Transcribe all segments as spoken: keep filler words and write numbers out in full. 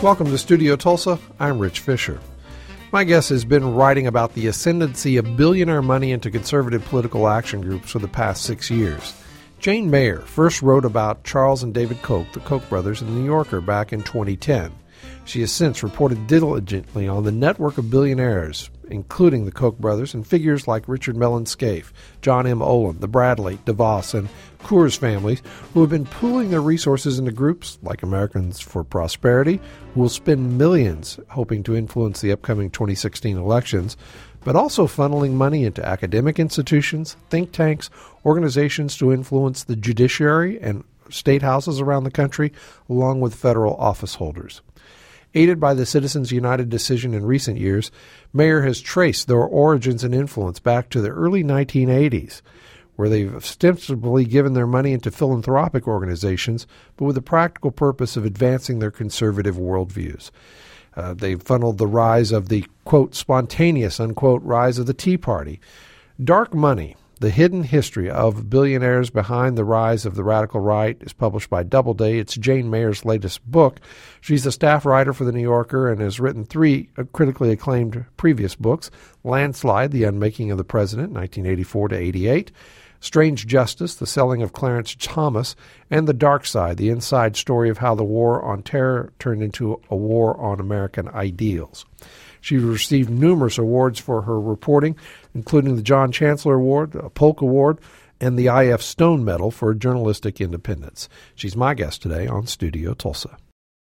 Welcome to Studio Tulsa. I'm Rich Fisher. My guest has been writing about the ascendancy of billionaire money into conservative political action groups for the past six years. Jane Mayer first wrote about Charles and David Koch, the Koch brothers, in The New Yorker back in twenty ten. She has since reported diligently on the network of billionaires, including the Koch brothers and figures like Richard Mellon Scaife, John M. Olin, the Bradley, DeVos, and Coors families, who have been pooling their resources into groups like Americans for Prosperity, who will spend millions hoping to influence the upcoming twenty sixteen elections, but also funneling money into academic institutions, think tanks, organizations to influence the judiciary and state houses around the country, along with federal office holders. Aided by the Citizens United decision in recent years, Mayer has traced their origins and influence back to the early nineteen eighties, where they've ostensibly given their money into philanthropic organizations, but with the practical purpose of advancing their conservative worldviews. Uh, they've funneled the rise of the, quote, spontaneous, unquote, rise of the Tea Party. Dark Money, The Hidden History of Billionaires Behind the Rise of the Radical Right, is published by Doubleday. It's Jane Mayer's latest book. She's a staff writer for The New Yorker and has written three critically acclaimed previous books: Landslide, The Unmaking of the President, nineteen eighty-four to eighty-eight, Strange Justice, The Selling of Clarence Thomas, and The Dark Side, the inside story of how the war on terror turned into a war on American ideals. She received numerous awards for her reporting, including the John Chancellor Award, a Polk Award, and the I F Stone Medal for journalistic independence. She's my guest today on Studio Tulsa.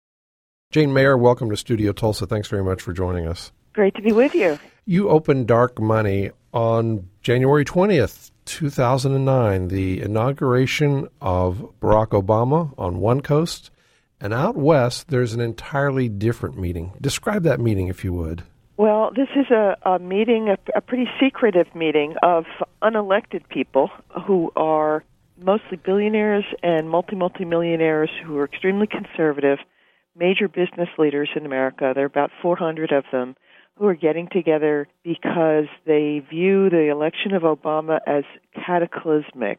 Jane Mayer, welcome to Studio Tulsa. Thanks very much for joining us. Great to be with you. You opened Dark Money on January twentieth, two thousand nine, the inauguration of Barack Obama on one coast, and out west there's an entirely different meeting. Describe that meeting, if you would. Well, this is a, a meeting, a, a pretty secretive meeting of unelected people who are mostly billionaires and multi-multi-millionaires who are extremely conservative, major business leaders in America. There are about four hundred of them who are getting together because they view the election of Obama as cataclysmic,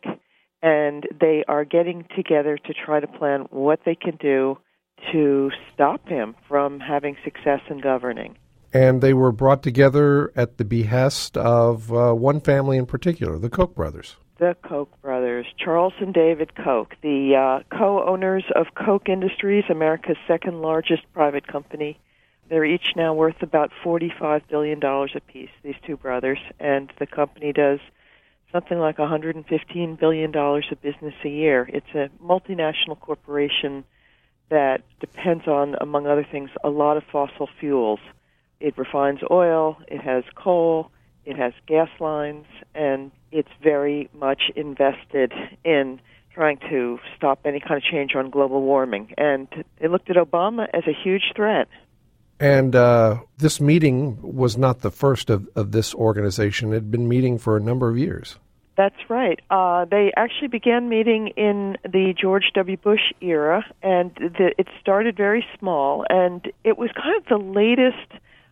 and they are getting together to try to plan what they can do to stop him from having success in governing. And they were brought together at the behest of uh, one family in particular, the Koch brothers. The Koch brothers, Charles and David Koch, the uh, co-owners of Koch Industries, America's second largest private company. They're each now worth about forty-five billion dollars apiece, these two brothers, and the company does something like one hundred fifteen billion dollars of business a year. It's a multinational corporation that depends on, among other things, a lot of fossil fuels. It refines oil, it has coal, it has gas lines, and it's very much invested in trying to stop any kind of change on global warming. And they looked at Obama as a huge threat. And uh, this meeting was not the first of, of this organization. It had been meeting for a number of years. That's right. Uh, they actually began meeting in the George W. Bush era, and the, it started very small, and it was kind of the latest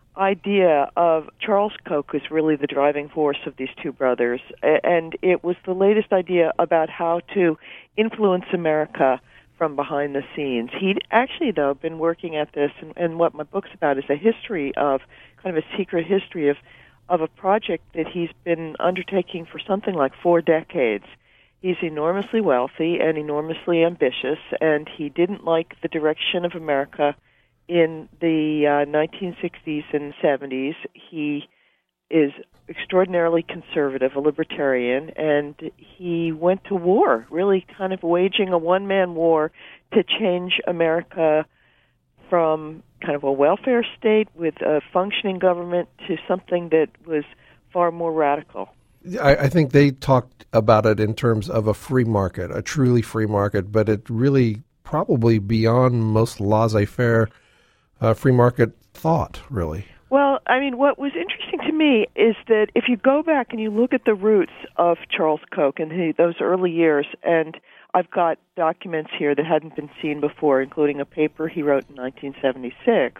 idea of Charles Koch, who's really the driving force of these two brothers, and it was the latest idea about how to influence America from behind the scenes. He'd actually, though, been working at this, and, and what my book's about is a history of, kind of a secret history of, of a project that he's been undertaking for something like four decades. He's enormously wealthy and enormously ambitious, and he didn't like the direction of America in the uh, nineteen sixties and seventies. He is extraordinarily conservative, a libertarian, and he went to war, really kind of waging a one-man war to change America from kind of a welfare state with a functioning government to something that was far more radical. I, I think they talked about it in terms of a free market, a truly free market, but it really probably beyond most laissez-faire uh, free market thought, really. Well, I mean, what was interesting to me is that if you go back and you look at the roots of Charles Koch in the, those early years, and I've got documents here that hadn't been seen before, including a paper he wrote in nineteen seventy-six,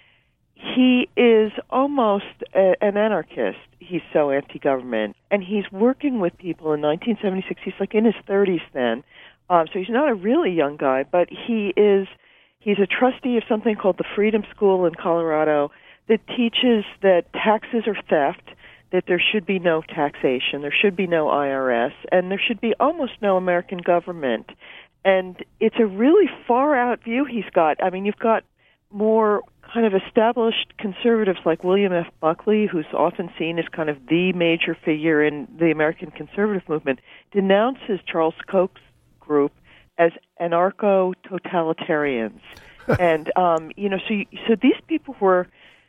he is almost a, an anarchist. He's so anti-government. And he's working with people in nineteen seventy-six. He's like in his thirties then. Um, so he's not a really young guy, but he is He's a trustee of something called the Freedom School in Colorado that teaches that taxes are theft, that there should be no taxation, there should be no I R S, and there should be almost no American government. And it's a really far-out view he's got. I mean, you've got more kind of established conservatives like William F. Buckley, who's often seen as kind of the major figure in the American conservative movement, denounces Charles Koch's group as anarcho-totalitarians. and, um, you know, so, you, so these people were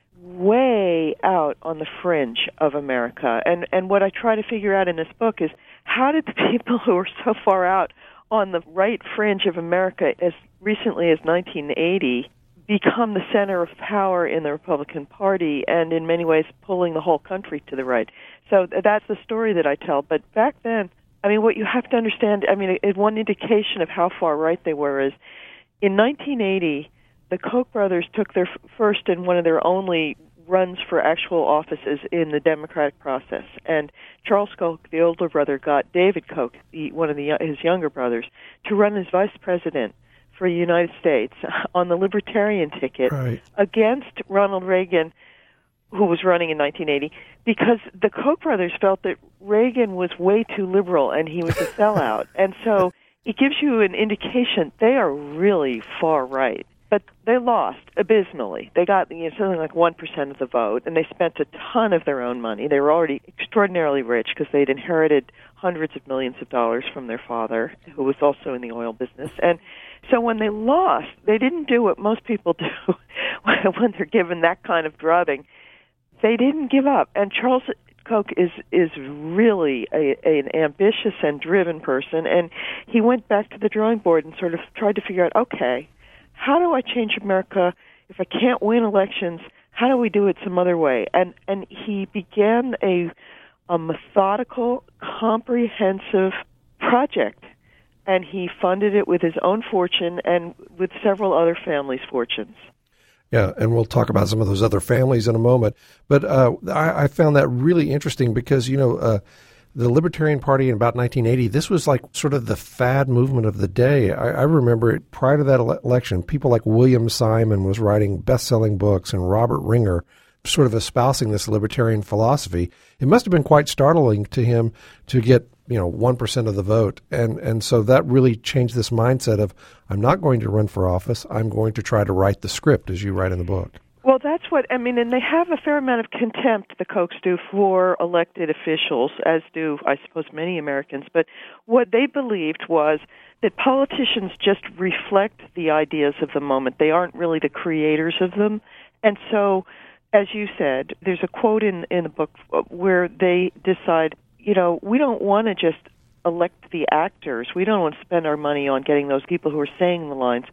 way out on the fringe of America. And, and what I try to figure out in this book is how did the people who are so far out on the right fringe of America as recently as nineteen eighty become the center of power in the Republican Party and in many ways pulling the whole country to the right. So that's the story that I tell. But back then, I mean, what you have to understand, I mean, one indication of how far right they were is in nineteen eighty, the Koch brothers took their first and one of their only runs for actual offices in the Democratic process. And Charles Koch, the older brother, got David Koch, the, one of the, his younger brothers, to run as vice president for the United States on the Libertarian ticket right. against Ronald Reagan, who was running in nineteen eighty, because the Koch brothers felt that Reagan was way too liberal and he was a sellout. And so it gives you an indication they are really far right. But they lost abysmally. They got you know, something like one percent of the vote, and they spent a ton of their own money. They were already extraordinarily rich because they'd inherited hundreds of millions of dollars from their father, who was also in the oil business. And so when they lost, they didn't do what most people do when they're given that kind of drubbing. They didn't give up. And Charles Koch is is really a, a, an ambitious and driven person, and he went back to the drawing board and sort of tried to figure out, okay, how do I change America if I can't win elections? How do we do it some other way? And and he began a a methodical, comprehensive project, and he funded it with his own fortune and with several other families' fortunes. Yeah, and we'll talk about some of those other families in a moment. But uh, I, I found that really interesting because, you know, uh, the Libertarian Party in about nineteen eighty, this was like sort of the fad movement of the day. I, I remember it, prior to that ele- election, people like William Simon was writing best-selling books and Robert Ringer sort of espousing this libertarian philosophy. It must have been quite startling to him to get, you know, one percent of the vote. And, and so that really changed this mindset of, I'm not going to run for office. I'm going to try to write the script, as you write in the book. Well, that's what, I mean, and they have a fair amount of contempt, the Kochs do, for elected officials, as do, I suppose, many Americans. But what they believed was that politicians just reflect the ideas of the moment. They aren't really the creators of them. And so, as you said, there's a quote in, in the book where they decide, you know, we don't want to just elect the actors. We don't want to spend our money on getting those people who are saying the lines.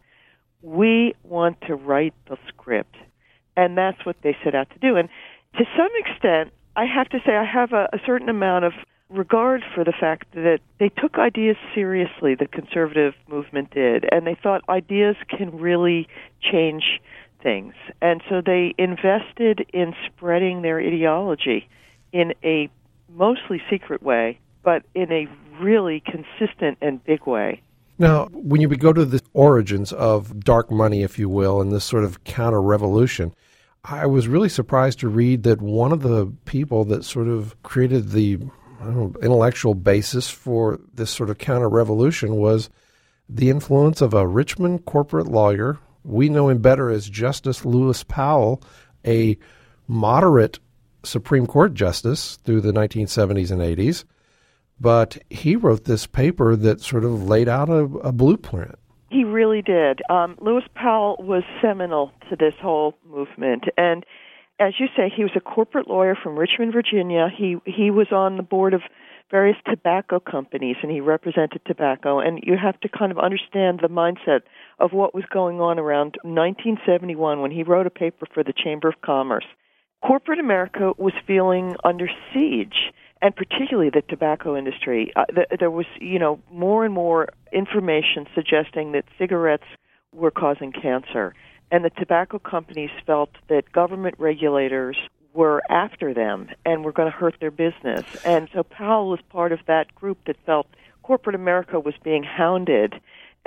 We want to write the script. And that's what they set out to do. And to some extent, I have to say I have a, a certain amount of regard for the fact that they took ideas seriously, the conservative movement did, and they thought ideas can really change things. And so they invested in spreading their ideology in a mostly secret way, but in a really consistent and big way. Now, when you go to the origins of dark money, if you will, and this sort of counter-revolution, I was really surprised to read that one of the people that sort of created the I don't know, intellectual basis for this sort of counter-revolution was the influence of a Richmond corporate lawyer. We know him better as Justice Lewis Powell, a moderate Supreme Court justice through the nineteen seventies and eighties. But he wrote this paper that sort of laid out a, a blueprint. He really did. Um, Lewis Powell was seminal to this whole movement. And as you say, he was a corporate lawyer from Richmond, Virginia. He he was on the board of various tobacco companies, and he represented tobacco. And you have to kind of understand the mindset of what was going on around nineteen seventy-one when he wrote a paper for the Chamber of Commerce. Corporate America was feeling under siege, and particularly the tobacco industry. Uh, th- there was, you know, more and more information suggesting that cigarettes were causing cancer, and the tobacco companies felt that government regulators were after them and were going to hurt their business. And so Powell was part of that group that felt corporate America was being hounded.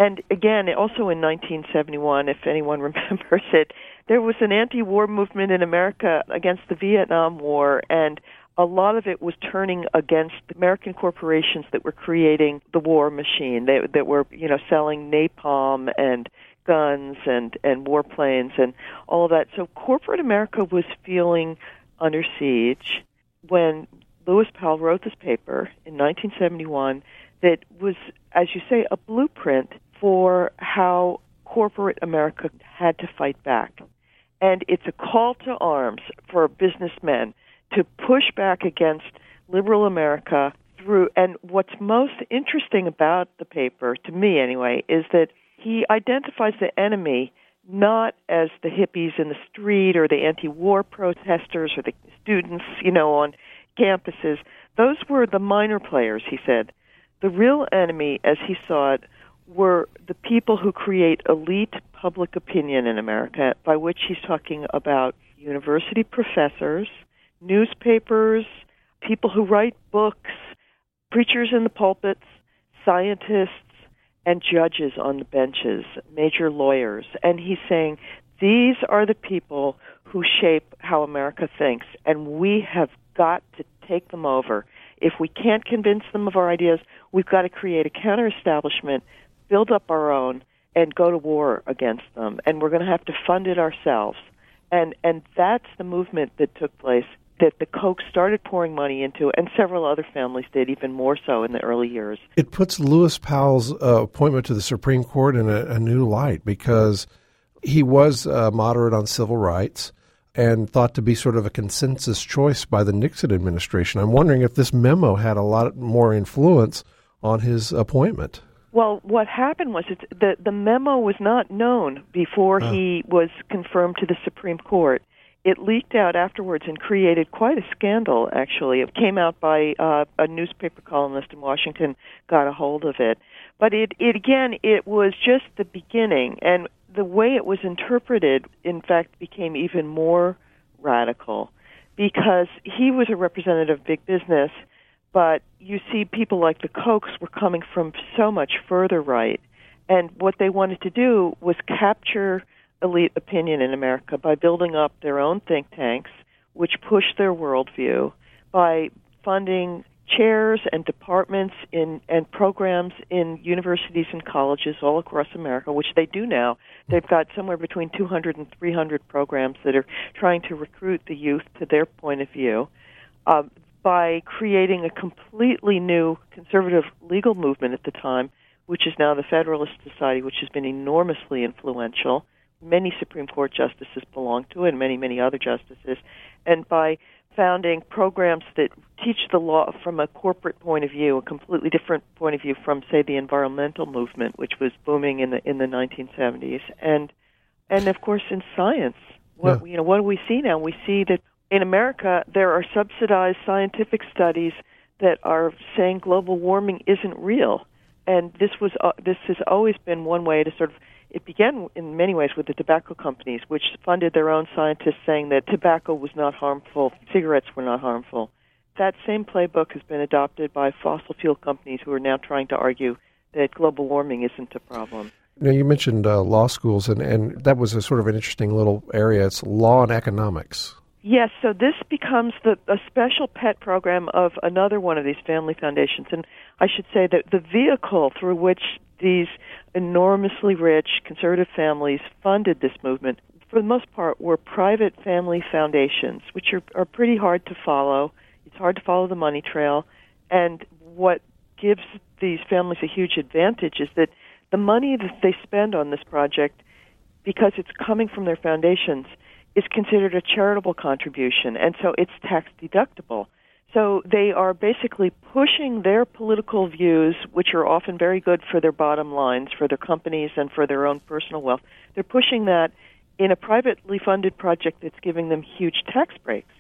And again, also in nineteen seventy-one, if anyone remembers it, there was an anti-war movement in America against the Vietnam War, and a lot of it was turning against American corporations that were creating the war machine, they, that were, you know, selling napalm and guns and, and warplanes and all of that. So corporate America was feeling under siege when Lewis Powell wrote this paper in nineteen seventy-one that was, as you say, a blueprint for how corporate America had to fight back. And it's a call to arms for businessmen to push back against liberal America through, and what's most interesting about the paper, to me anyway, is that he identifies the enemy not as the hippies in the street or the anti-war protesters or the students, you know, on campuses. Those were the minor players, he said. The real enemy, as he saw it, were the people who create elite public opinion in America, by which he's talking about university professors, newspapers, people who write books, preachers in the pulpits, scientists, and judges on the benches, major lawyers. And he's saying these are the people who shape how America thinks, and we have got to take them over. If we can't convince them of our ideas, we've got to create a counter-establishment, build up our own, and go to war against them. And we're going to have to fund it ourselves. And and that's the movement that took place, that the Koch started pouring money into, and several other families did, even more so in the early years. It puts Lewis Powell's uh, appointment to the Supreme Court in a, a new light, because he was uh, moderate on civil rights and thought to be sort of a consensus choice by the Nixon administration. I'm wondering if this memo had a lot more influence on his appointment. Well, what happened was it's, the, the memo was not known before uh. he was confirmed to the Supreme Court. It leaked out afterwards and created quite a scandal, actually. It came out by uh, a newspaper columnist in Washington got a hold of it. But it, it again, it was just the beginning, and the way it was interpreted, in fact, became even more radical, because he was a representative of big business, but you see people like the Kochs were coming from so much further right, and what they wanted to do was capture elite opinion in America by building up their own think tanks, which pushed their worldview, by funding chairs and departments in and programs in universities and colleges all across America, which they do now. They've got somewhere between two hundred and three hundred programs that are trying to recruit the youth to their point of view, uh, by creating a completely new conservative legal movement at the time, which is now the Federalist Society, which has been enormously influential. Many Supreme Court justices belong to it, and many, many other justices, and by founding programs that teach the law from a corporate point of view, a completely different point of view from, say, the environmental movement, which was booming in the in the nineteen seventies, and and of course in science. What yeah. you know, what do we see now? We see that in America there are subsidized scientific studies that are saying global warming isn't real, and this was uh, this has always been one way to sort of. It began in many ways with the tobacco companies, which funded their own scientists saying that tobacco was not harmful, cigarettes were not harmful. That same playbook has been adopted by fossil fuel companies who are now trying to argue that global warming isn't a problem. Now, you mentioned uh, law schools, and, and that was a sort of an interesting little area. It's law and economics. Yes, so this becomes the, a special pet program of another one of these family foundations. And I should say that the vehicle through which these enormously rich conservative families funded this movement, for the most part, were private family foundations, which are, are pretty hard to follow. It's hard to follow the money trail. And what gives these families a huge advantage is that the money that they spend on this project, because it's coming from their foundations, is considered a charitable contribution, and so it's tax deductible. So they are basically pushing their political views, which are often very good for their bottom lines, for their companies and for their own personal wealth. They're pushing that in a privately funded project that's giving them huge tax breaks.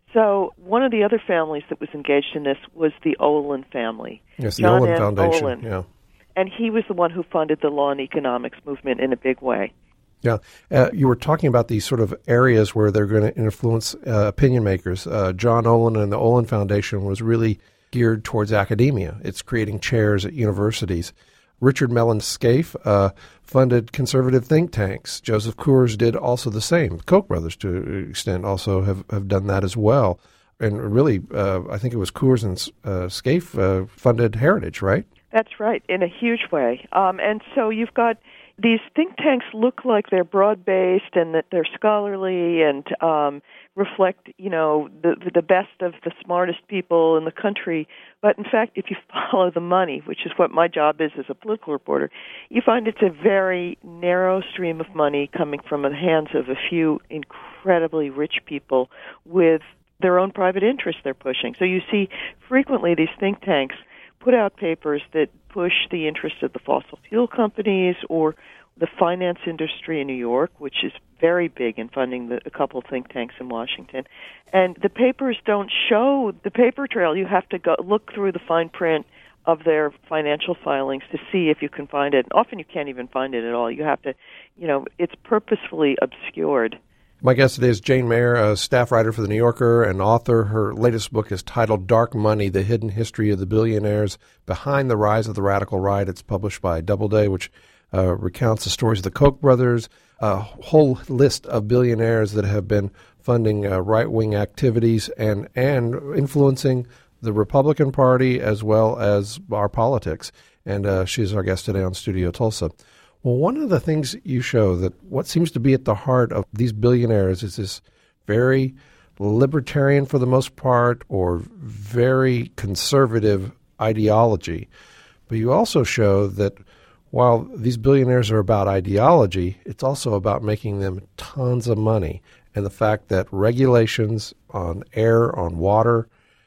So one of the other families that was engaged in this was the Olin family. Yes, the John Olin N. Foundation, Olin. yeah. And he was the one who funded the law and economics movement in a big way. Yeah, uh, you were talking about these sort of areas where they're going to influence uh, opinion makers. Uh, John Olin and the Olin Foundation was really geared towards academia. It's creating chairs at universities. Richard Mellon Scaife uh, funded conservative think tanks. Joseph Coors did also the same. Koch brothers, to an extent, also have, have done that as well. And really, uh, I think it was Coors and uh, Scaife uh, funded Heritage, right? That's right, in a huge way. Um, and so you've got these think tanks look like they're broad-based and that they're scholarly and um, reflect, you know, the the best of the smartest people in the country. But in fact, if you follow the money, which is what my job is as a political reporter, you find it's a very narrow stream of money coming from the hands of a few incredibly rich people with their own private interests they're pushing. So you see frequently these think tanks put out papers that push the interests of the fossil fuel companies or the finance industry in New York, which is very big in funding the, a couple of think tanks in Washington. And the papers don't show the paper trail. You have to go look through the fine print of their financial filings to see if you can find it. Often you can't even find it at all. You have to, you know, it's purposefully obscured. My guest today is Jane Mayer, a staff writer for The New Yorker and author. Her latest book is titled Dark Money, The Hidden History of the Billionaires Behind the Rise of the Radical Right. It's published by Doubleday, which uh, recounts the stories of the Koch brothers, a whole list of billionaires that have been funding uh, right-wing activities and, and influencing the Republican Party as well as our politics. And uh, she's our guest today on Studio Tulsa. Well, one of the things you show that what seems to be at the heart of these billionaires is this very libertarian, for the most part, or very conservative ideology. But you also show that while these billionaires are about ideology, it's also about making them tons of money. And the fact that regulations on air, on water,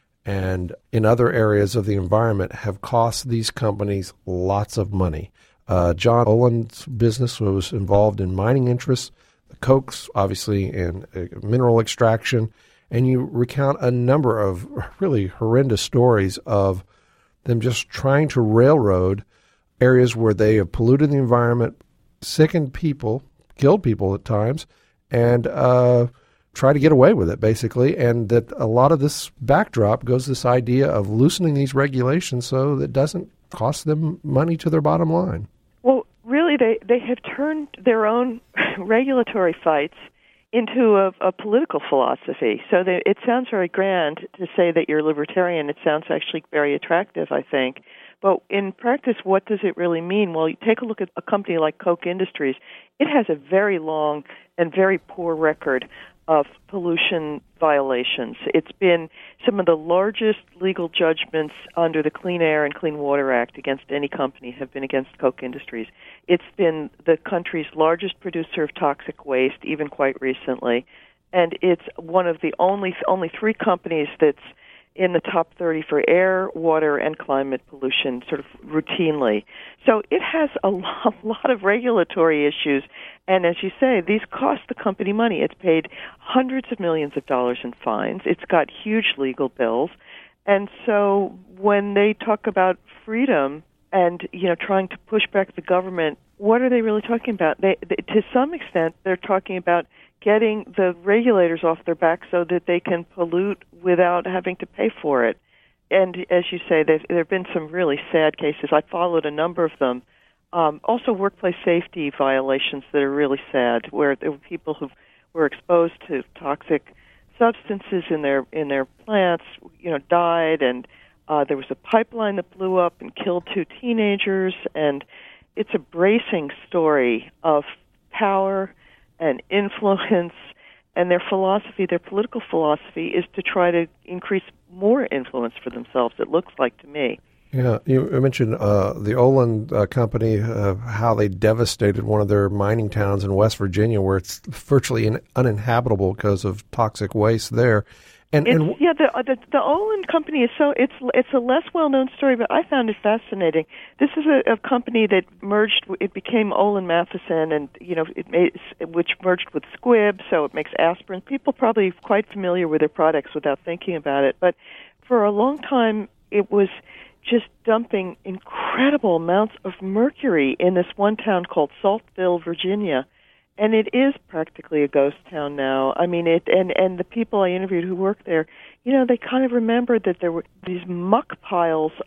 and in other areas of the environment have cost these companies lots of money. Uh, John Olin's business was involved in mining interests, the Kochs, obviously, in uh, mineral extraction, and you recount a number of really horrendous stories of them just trying to railroad areas where they have polluted the environment, sickened people, killed people at times, and uh, try to get away with it, basically. And that a lot of this backdrop goes this idea of loosening these regulations so that it doesn't cost them money to their bottom line. Well, really, they, they have turned their own regulatory fights into a, a political philosophy. So they, it sounds very grand to say that you're libertarian. It sounds actually very attractive, I think. But in practice, what does it really mean? Well, you take a look at a company like Koch Industries. It has a very long and very poor record of pollution violations. It's been some of the largest legal judgments under the Clean Air and Clean Water Act against any company have been against Koch Industries. It's been the country's largest producer of toxic waste, even quite recently, and it's one of the only only three companies that's in the top thirty for air, water, and climate pollution sort of routinely. So it has a lot of regulatory issues, and as you say, these cost the company money. It's paid hundreds of millions of dollars in fines. It's got huge legal bills. And so when they talk about freedom and, you know, trying to push back the government, what are they really talking about? They, they, to some extent, they're talking about getting the regulators off their back so that they can pollute without having to pay for it. And as you say, there have been some really sad cases. I followed a number of them. Um, also workplace safety violations that are really sad, where there were people who were exposed to toxic substances in their in their plants, you know, died, and uh, there was a pipeline that blew up and killed two teenagers. And it's a bracing story of power and influence, and their philosophy, their political philosophy, is to try to increase more influence for themselves, it looks like to me. Yeah, you mentioned uh, the Olin uh, company, uh, how they devastated one of their mining towns in West Virginia, where it's virtually in, uninhabitable because of toxic waste there. And, it's, and yeah, the, the the Olin company is so it's it's a less well known story, but I found it fascinating. This is a, a company that merged. It became Olin Matheson, and you know, it made, which merged with Squibb, so it makes aspirin. People probably quite familiar with their products without thinking about it, but for a long time, it was just dumping incredible amounts of mercury in this one town called Saltville, Virginia. And it is practically a ghost town now. I mean, it and, and the people I interviewed who worked there, you know, they kind of remembered that there were these muck piles of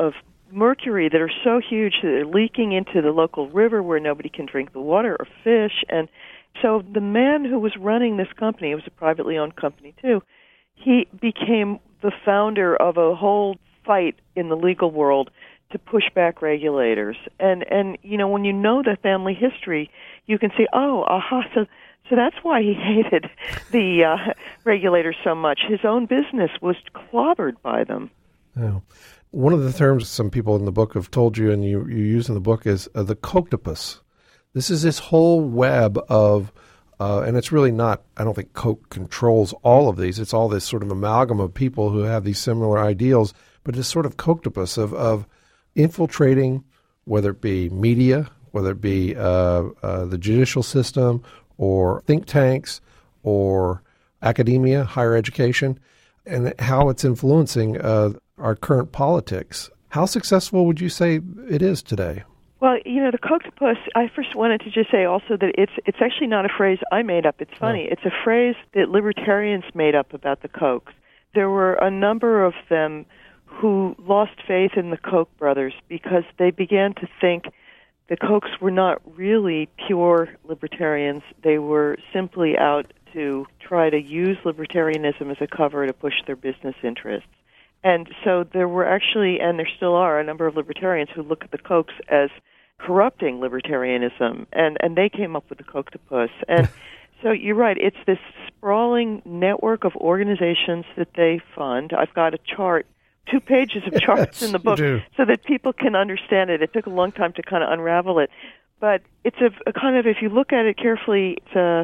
mercury that are so huge that they're leaking into the local river where nobody can drink the water or fish. And so the man who was running this company, it was a privately owned company too, he became the founder of a whole fight in the legal world to push back regulators. And, and you know, when you know the family history, you can see, oh, aha, so so that's why he hated the uh, regulators so much. His own business was clobbered by them. Yeah. One of the terms some people in the book have told you and you, you use in the book is uh, the coctopus. This is this whole web of, uh, and it's really not, I don't think Coke controls all of these. It's all this sort of amalgam of people who have these similar ideals, but it's sort of coctopus of, of infiltrating, whether it be media, whether it be uh, uh, the judicial system or think tanks or academia, higher education, and how it's influencing uh, our current politics. How successful would you say it is today? Well, you know, the coctopus, I first wanted to just say also that it's it's actually not a phrase I made up. It's funny. Oh. It's a phrase that libertarians made up about the Kochs. There were a number of them who lost faith in the Koch brothers because they began to think the Kochs were not really pure libertarians. They were simply out to try to use libertarianism as a cover to push their business interests. And so there were actually, and there still are, a number of libertarians who look at the Kochs as corrupting libertarianism, and, and they came up with the Coctopus. And so you're right, it's this sprawling network of organizations that they fund. I've got a chart, two pages of charts yes, in the book so that people can understand it. It took a long time to kind of unravel it. But it's a, a kind of, if you look at it carefully, it's a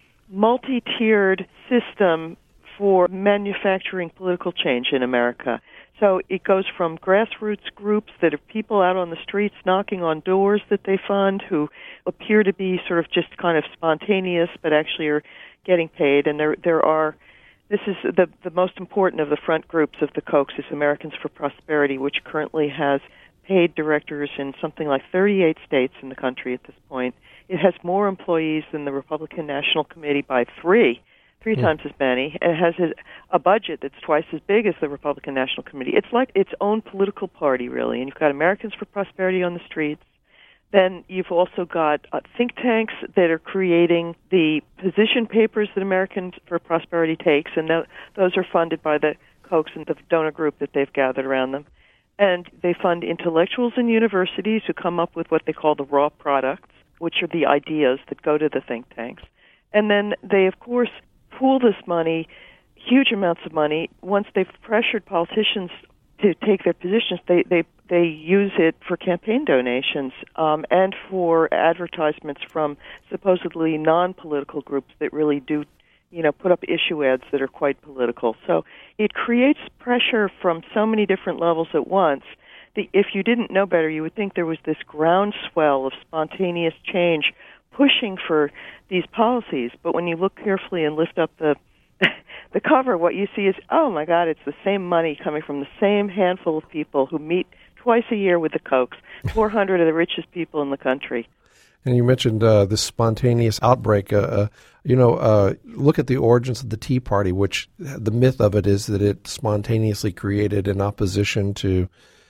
multi-tiered system for manufacturing political change in America. So it goes from grassroots groups that are people out on the streets knocking on doors that they fund who appear to be sort of just kind of spontaneous but actually are getting paid. And there there are, this is the, the most important of the front groups of the Kochs is Americans for Prosperity, which currently has paid directors in something like thirty-eight states in the country at this point. It has more employees than the Republican National Committee by three. Three times as many, and it has a budget that's twice as big as the Republican National Committee. It's like its own political party, really. And you've got Americans for Prosperity on the streets. Then you've also got uh, think tanks that are creating the position papers that Americans for Prosperity takes, and th- those are funded by the Kochs and the donor group that they've gathered around them. And they fund intellectuals in universities who come up with what they call the raw products, which are the ideas that go to the think tanks. And then they, of course, pool this money, huge amounts of money. Once they've pressured politicians to take their positions, they they, they use it for campaign donations um, and for advertisements from supposedly non-political groups that really do, you know, put up issue ads that are quite political. So it creates pressure from so many different levels at once. The, if you didn't know better, you would think there was this groundswell of spontaneous change pushing for these policies, but when you look carefully and lift up the the cover, what you see is, oh my God, it's the same money coming from the same handful of people who meet twice a year with the Kochs, four hundred of the richest people in the country. And you mentioned uh, this spontaneous outbreak. Uh, uh, you know, uh, look at the origins of the Tea Party, which the myth of it is that it spontaneously created in opposition to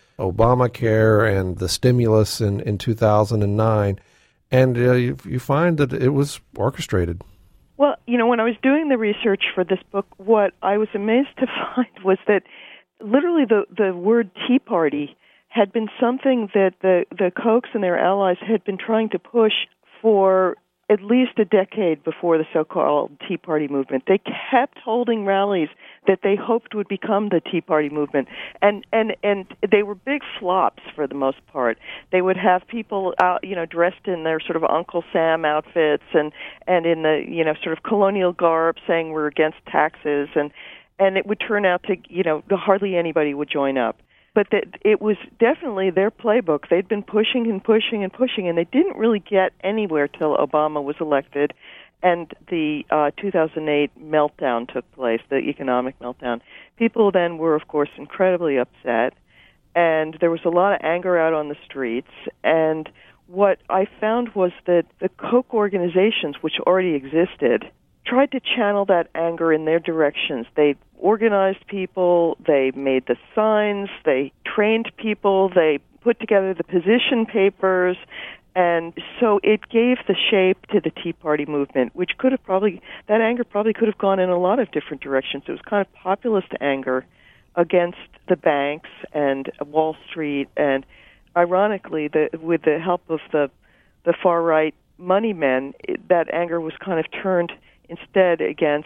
Obamacare and the stimulus in, in two thousand nine. And uh, you, you find that it was orchestrated. Well, you know, when I was doing the research for this book, what I was amazed to find was that literally the, the word Tea Party had been something that the, the Kochs and their allies had been trying to push for at least a decade before the so-called Tea Party movement. They kept holding rallies that they hoped would become the Tea Party movement, and and and they were big flops for the most part. They would have people out, you know, dressed in their sort of Uncle Sam outfits and and in the, you know, sort of colonial garb, saying we're against taxes, and and it would turn out to, you know, hardly anybody would join up. But that it was definitely their playbook. They'd been pushing and pushing and pushing, and they didn't really get anywhere till Obama was elected, and the uh, two thousand eight meltdown took place, the economic meltdown. People then were, of course, incredibly upset, and there was a lot of anger out on the streets. And what I found was that the Koch organizations, which already existed, tried to channel that anger in their directions. They organized people, they made the signs, they trained people, they put together the position papers, and so it gave the shape to the Tea Party movement, which could have probably, that anger probably could have gone in a lot of different directions. It was kind of populist anger against the banks and Wall Street, and ironically, the, with the help of the the far-right money men, it, that anger was kind of turned instead against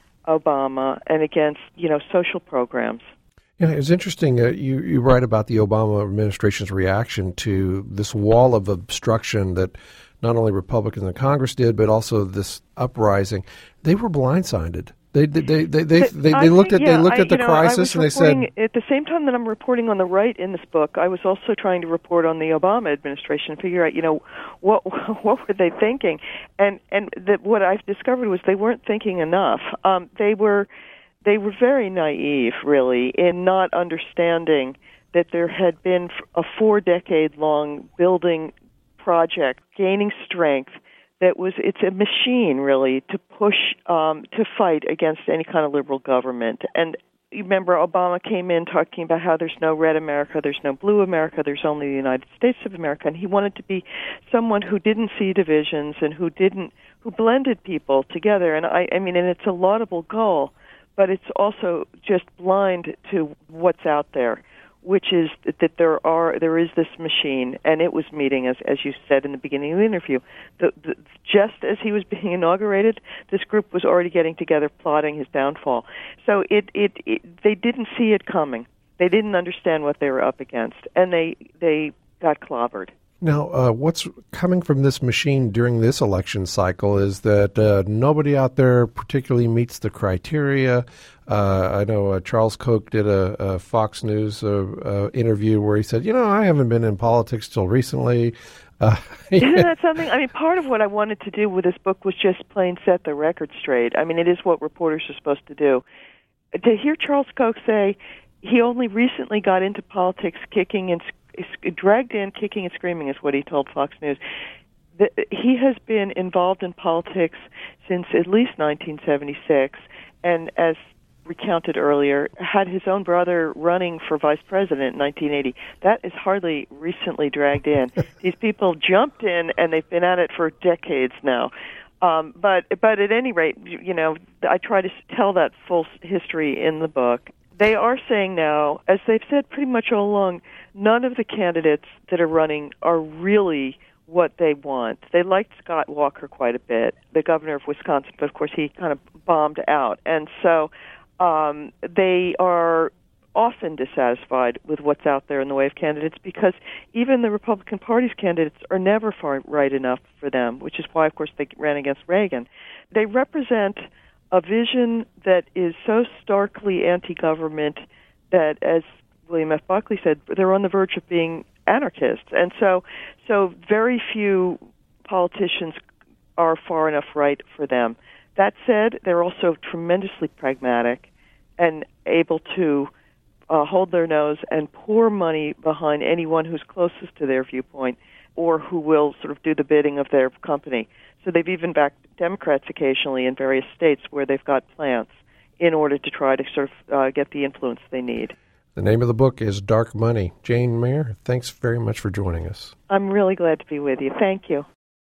Obama and against, you know, social programs. Yeah, it was interesting. Uh, you, you write about the Obama administration's reaction to this wall of obstruction that not only Republicans in Congress did, but also this uprising. They were blindsided. They they they they they, they, they looked think, at yeah, they looked I, at the know, crisis and they said, at the same time that I'm reporting on the right in this book, I was also trying to report on the Obama administration, figure out, you know, what what were they thinking, and and the, what I've discovered was they weren't thinking enough. Um, they were they were very naive, really, in not understanding that there had been a four decade long building project gaining strength. That was, it's a machine, really, to push, um, to fight against any kind of liberal government. And you remember Obama came in talking about how there's no red America, there's no blue America, there's only the United States of America. And he wanted to be someone who didn't see divisions and who didn't, who blended people together. And I, I mean, and it's a laudable goal, but it's also just blind to what's out there, which is that there are there is this machine, and it was meeting, as as you said in the beginning of the interview. The, the, just as he was being inaugurated, this group was already getting together, plotting his downfall. So it, it, it they didn't see it coming. They didn't understand what they were up against, and they they got clobbered. Now, uh, what's coming from this machine during this election cycle is that uh, nobody out there particularly meets the criteria. Uh, I know uh, Charles Koch did a, a Fox News uh, uh, interview where he said, you know, I haven't been in politics till recently. Uh, Isn't that something? I mean, part of what I wanted to do with this book was just plain set the record straight. I mean, it is what reporters are supposed to do. To hear Charles Koch say he only recently got into politics kicking and dragged in kicking and screaming is what he told Fox News. The, he has been involved in politics since at least nineteen seventy-six, and as recounted earlier, had his own brother running for vice president in nineteen eighty. That is hardly recently dragged in. These people jumped in, and they've been at it for decades now. Um, but but at any rate, you know, I try to tell that full history in the book. They are saying now, as they've said pretty much all along, none of the candidates that are running are really what they want. They liked Scott Walker quite a bit, the governor of Wisconsin, but of course he kind of bombed out. And so um, they are often dissatisfied with what's out there in the way of candidates because even the Republican Party's candidates are never far right enough for them, which is why, of course, they ran against Reagan. They represent a vision that is so starkly anti-government that, as William F. Buckley said, they're on the verge of being anarchists. And so so very few politicians are far enough right for them. That said, they're also tremendously pragmatic and able to uh, hold their nose and pour money behind anyone who's closest to their viewpoint or who will sort of do the bidding of their company. So they've even backed Democrats occasionally in various states where they've got plants in order to try to sort of uh, get the influence they need. The name of the book is Dark Money. Jane Mayer, thanks very much for joining us. I'm really glad to be with you. Thank you.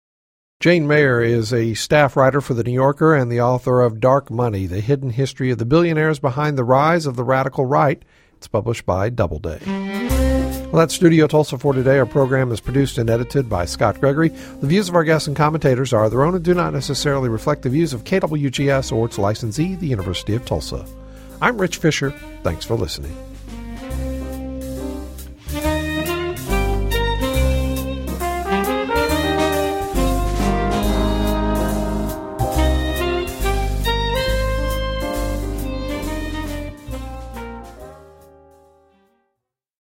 Jane Mayer is a staff writer for The New Yorker and the author of Dark Money, The Hidden History of the Billionaires Behind the Rise of the Radical Right. It's published by Doubleday. Well, that's Studio Tulsa for today. Our program is produced and edited by Scott Gregory. The views of our guests and commentators are their own and do not necessarily reflect the views of K W G S or its licensee, the University of Tulsa. I'm Rich Fisher. Thanks for listening.